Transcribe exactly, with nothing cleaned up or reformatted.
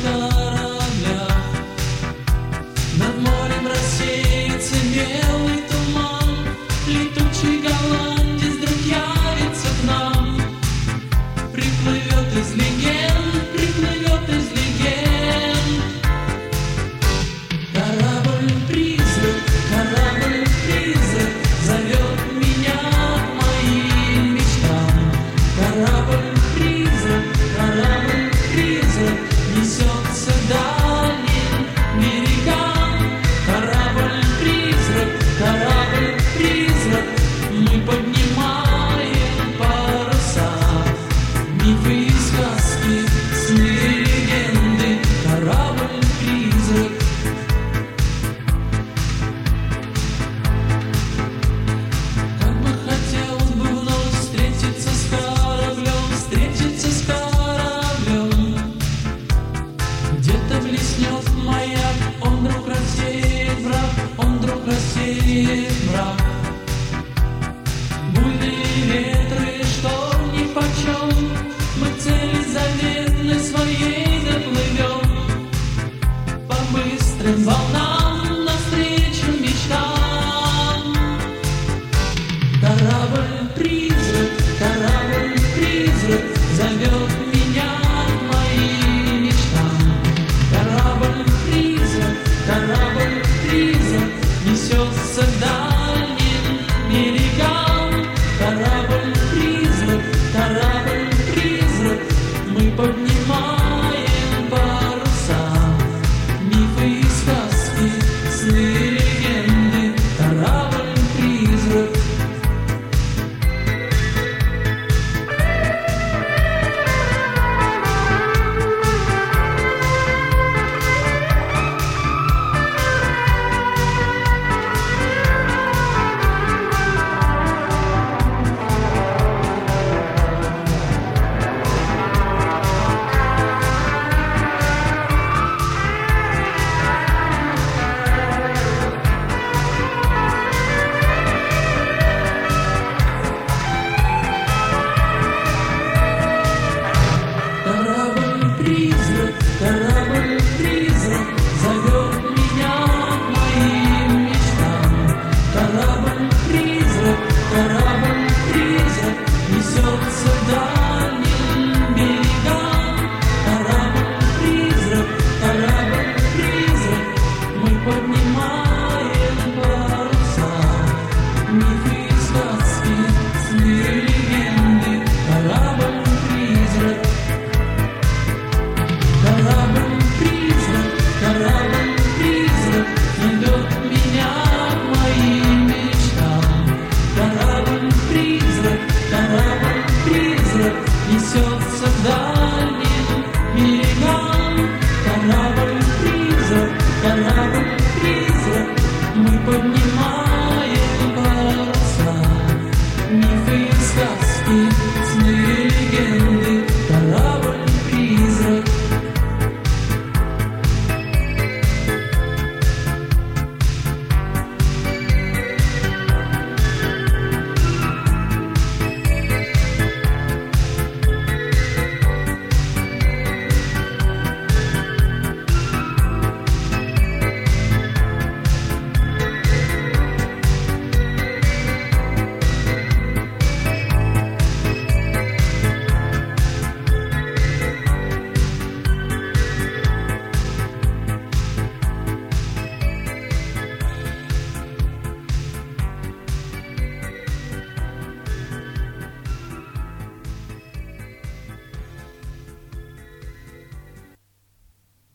корабля. Над морем рассеется белый туман, летучий голландец вдруг явится к нам. Приплывет из легенд, приплывет из легенд. Корабль-призрак, корабль-призрак зовет меня к моим мечтам. Корабль-призрак, корабль-призрак несется дальним берегам. Корабль-призрак, корабль-призрак, мы поднимаем паруса. Мифы и сказки, сны и легенды. Корабль-призрак. Как бы хотелось бы вновь встретиться с кораблем, встретиться с кораблем. Где-то блеснет маяк, он вдруг рассеет мрак, он вдруг рассеет мрак.